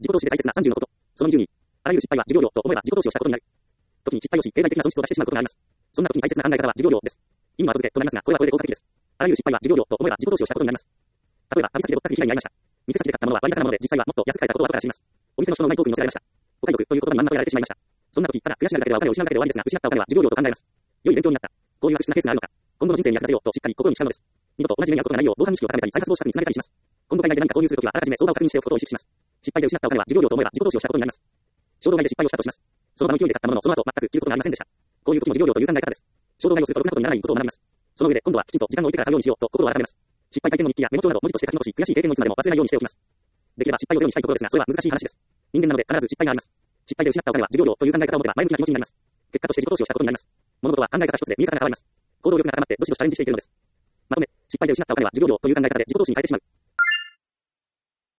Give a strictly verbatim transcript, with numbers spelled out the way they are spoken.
自己投資で大切なさんじゅうのこと。そのにじゅうに、あらゆる失敗は授業料と思えば自己投資をしたことになる。時に失敗をし、経済的な損失を出してしまうことがあります。そんな時に大切な考え方は授業料です。意味は後付けとなりますが、これはこれで効果的です。あらゆる失敗は授業料と思えば自己投資をしたことになります。例えば、旅先でぼったくり被害に遭いました。店先で買ったものは割高なもので、実際はもっと安く買えたことを後から知ります。お店の人のうまいトークに乗せられました。お買い得という言葉にまんまとやられてしまいました。そんな時、ただ悔しがるだけではお金を失うだけで終わりですが、失ったお金は授業料と考えます。良い勉強になった。こういう悪質なケースがあるのか。今後の人生に役立てようとしっかり心に誓うのです。二度と同じ目に遭うことがないよう防犯意識を高めたり、再発防止策につなげたりします。今後海外で何か購入するときは、あらかじめ相場を確認しておくことを意識します。失敗で失ったお金は授業料と思えば自己投資をしたことになります。衝動買いで失敗をしたとします。その場の勢いで買ったもののその後全く着ることがありませんでした。こういう時も授業料という考え方です。衝動買いをするとろくなことにならないことを学びます。その上で今度はきちんと時間を置いてから買うようにしようと心を改めます。失敗体験の日記やメモ帳など文字として書き残し、悔しい経験をいつまでも忘れないようにしておきます。できれば失敗をゼロにしたいところですが、それは難しい話です。人間なので必ず失敗があります。失敗で失ったお金は授業料という考え方を持てば前向きな気持ちになります。結果として自己投資をしたことになります。物事は考え方一つで見え方が変わります。行動力が高まってどしどしチャレンジしていけるのです。まとめ、失敗で失ったお金は授業料という考え方で自己投資に変えてしまう。